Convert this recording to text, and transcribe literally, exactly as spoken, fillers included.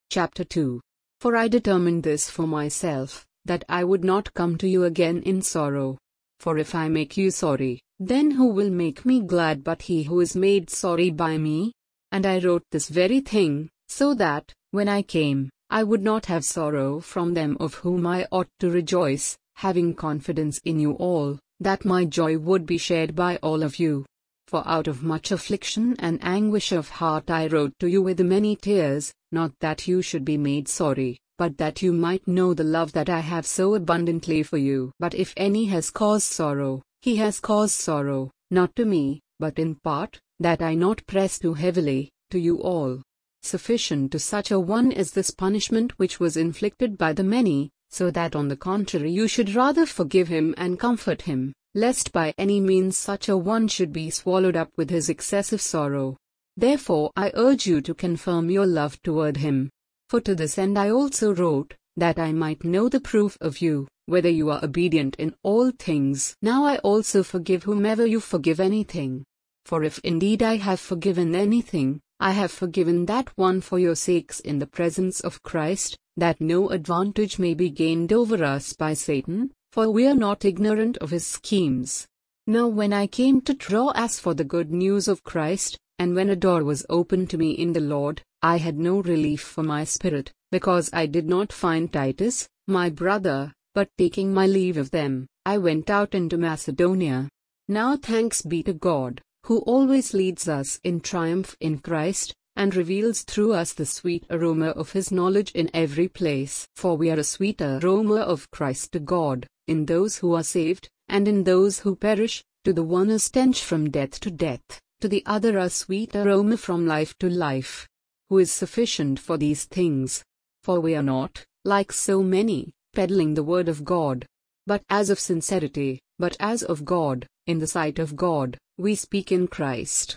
Chapter two. For I determined this for myself, that I would not come to you again in sorrow. For if I make you sorry, then who will make me glad but he who is made sorry by me? And I wrote this very thing, so that, when I came, I would not have sorrow from them of whom I ought to rejoice, having confidence in you all, that my joy would be shared by all of you. For out of much affliction and anguish of heart I wrote to you with many tears, not that you should be made sorry, but that you might know the love that I have so abundantly for you. But if any has caused sorrow, he has caused sorrow, not to me, but in part, that I not press too heavily, to you all. Sufficient to such a one is this punishment which was inflicted by the many, so that on the contrary you should rather forgive him and comfort him, lest by any means such a one should be swallowed up with his excessive sorrow. Therefore I urge you to confirm your love toward him. For to this end I also wrote, that I might know the proof of you, whether you are obedient in all things. Now I also forgive whomever you forgive anything. For if indeed I have forgiven anything, I have forgiven that one for your sakes in the presence of Christ, that no advantage may be gained over us by Satan, for we are not ignorant of his schemes. Now when I came to Troas for the good news of Christ, and when a door was opened to me in the Lord, I had no relief for my spirit, because I did not find Titus, my brother, but taking my leave of them, I went out into Macedonia. Now thanks be to God, who always leads us in triumph in Christ, and reveals through us the sweet aroma of his knowledge in every place. For we are a sweet aroma of Christ to God, in those who are saved, and in those who perish, to the one a stench from death to death, to the other a sweet aroma from life to life. Who is sufficient for these things? For we are not, like so many, peddling the word of God, but as of sincerity, but as of God, in the sight of God, we speak in Christ.